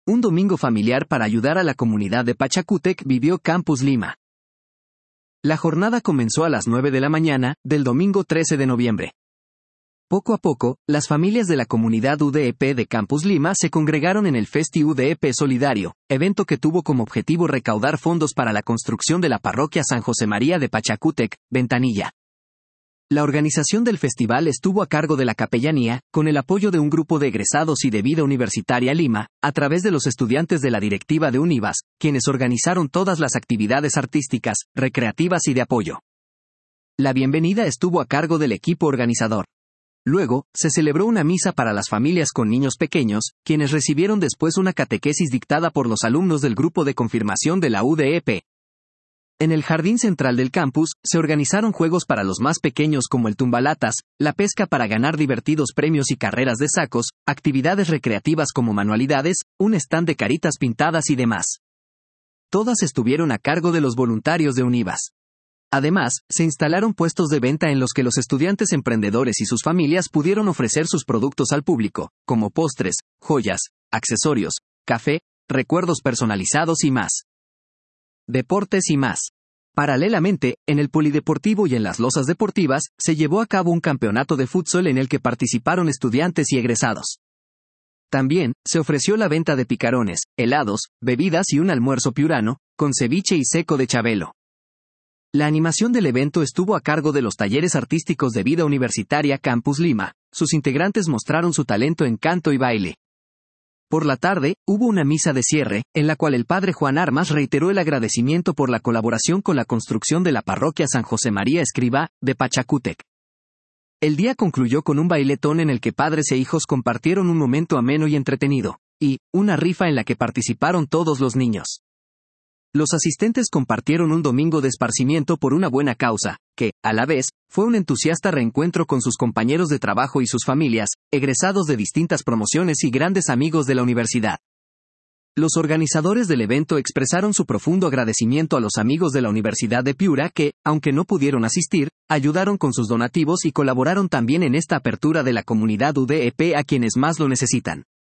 Un domingo familiar para ayudar a la comunidad de Pachacútec vivió Campus Lima. La jornada comenzó a las 9 de la mañana, del domingo 13 de noviembre. Poco a poco, las familias de la comunidad UDEP de Campus Lima se congregaron en el Festi UDEP Solidario, evento que tuvo como objetivo recaudar fondos para la construcción de la parroquia San José María de Pachacútec, Ventanilla. La organización del festival estuvo a cargo de la capellanía, con el apoyo de un grupo de egresados y de Vida Universitaria Lima, a través de los estudiantes de la directiva de Univas, quienes organizaron todas las actividades artísticas, recreativas y de apoyo. La bienvenida estuvo a cargo del equipo organizador. Luego, se celebró una misa para las familias con niños pequeños, quienes recibieron después una catequesis dictada por los alumnos del grupo de confirmación de la UDEP. En el jardín central del campus, se organizaron juegos para los más pequeños como el tumbalatas, la pesca para ganar divertidos premios y carreras de sacos, actividades recreativas como manualidades, un stand de caritas pintadas y demás. Todas estuvieron a cargo de los voluntarios de Univas. Además, se instalaron puestos de venta en los que los estudiantes emprendedores y sus familias pudieron ofrecer sus productos al público, como postres, joyas, accesorios, café, recuerdos personalizados y más. Deportes y más. Paralelamente, en el polideportivo y en las losas deportivas, se llevó a cabo un campeonato de fútbol en el que participaron estudiantes y egresados. También, se ofreció la venta de picarones, helados, bebidas y un almuerzo piurano, con ceviche y seco de Chabelo. La animación del evento estuvo a cargo de los talleres artísticos de Vida Universitaria Campus Lima. Sus integrantes mostraron su talento en canto y baile. Por la tarde, hubo una misa de cierre, en la cual el padre Juan Armas reiteró el agradecimiento por la colaboración con la construcción de la parroquia San José María Escrivá, de Pachacútec. El día concluyó con un bailetón en el que padres e hijos compartieron un momento ameno y entretenido, y una rifa en la que participaron todos los niños. Los asistentes compartieron un domingo de esparcimiento por una buena causa, que, a la vez, fue un entusiasta reencuentro con sus compañeros de trabajo y sus familias, egresados de distintas promociones y grandes amigos de la universidad. Los organizadores del evento expresaron su profundo agradecimiento a los amigos de la Universidad de Piura que, aunque no pudieron asistir, ayudaron con sus donativos y colaboraron también en esta apertura de la comunidad UDEP a quienes más lo necesitan.